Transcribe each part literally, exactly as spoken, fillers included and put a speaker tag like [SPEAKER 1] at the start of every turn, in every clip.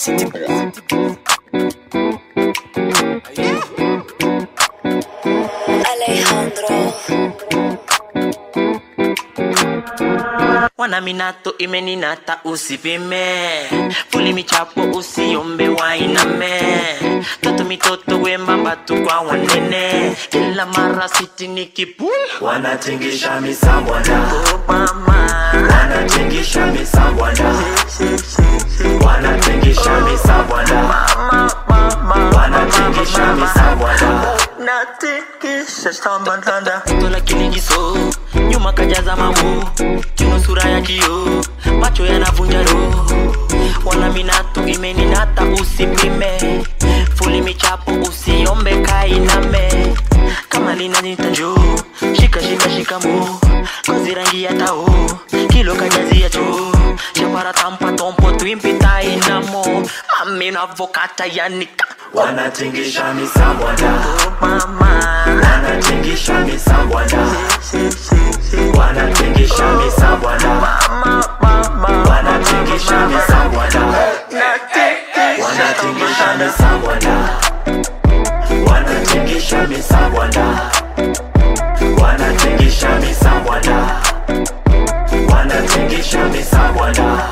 [SPEAKER 1] City Boy.
[SPEAKER 2] Alejandro.
[SPEAKER 1] Wana minato imeninata usipime, fuli michapo usiombe wainame. Toto mitoto wembamba tu kwa wanene, kila mara siti nikipul
[SPEAKER 3] wanatingisha misambwanda.
[SPEAKER 1] Oh mama,
[SPEAKER 3] wanatingisha misambwanda. wanatingisha misambwanda.
[SPEAKER 1] mama, mama,
[SPEAKER 3] wanatingisha misambwanda.
[SPEAKER 1] natikisha sambandanda. Tola kilingiso, nyuma kajaza mambo, kino sura ya kio, macho yanavunja roho. Wana minato imeninata usipime, fuli michapo usiombe kainame. Kama lina nitanjo, shika shika shika mo, kozi rangi ya tao, kilo kajazi ya cho. Chapara tampa tompo twimpita inamo, amina avokata yanika.
[SPEAKER 3] wanatingisha misambwanda.
[SPEAKER 1] Oh mama,
[SPEAKER 3] wanatingisha misambwanda. wanatingisha misambwanda.
[SPEAKER 1] mama, mama,
[SPEAKER 3] wanatingisha misambwanda.
[SPEAKER 1] natikisha
[SPEAKER 3] wanatingisha misambwanda. wanatingisha misambwanda. wanatingisha misambwanda. wanatingisha misambwanda.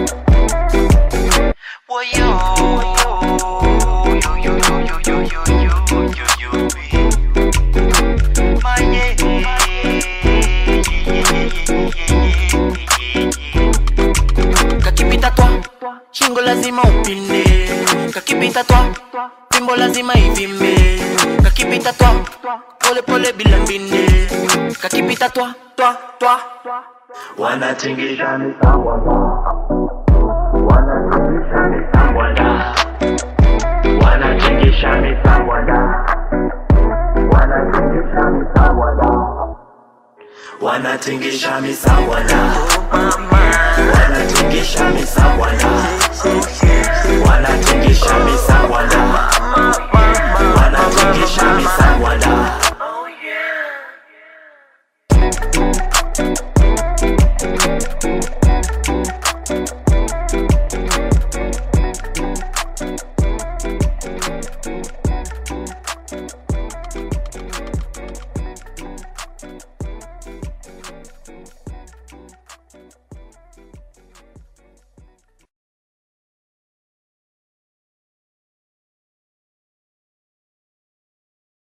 [SPEAKER 1] Kakipita twa, shingo lazima upinde. Kakipita twa, timbo lazima ivimbe. Kakipita twa, pole pole bila mbinde. Kakipita twa, twa, twa.
[SPEAKER 3] wanatingisha misambwanda. wanatingisha misambwanda. wanatingisha misambwanda. wanatingisha misambwanda. wanatingisha misambwanda.
[SPEAKER 1] Mama,
[SPEAKER 3] wanatingisha misambwanda. wanatingisha misambwanda.
[SPEAKER 1] mama, mama,
[SPEAKER 3] wanatingisha misambwanda.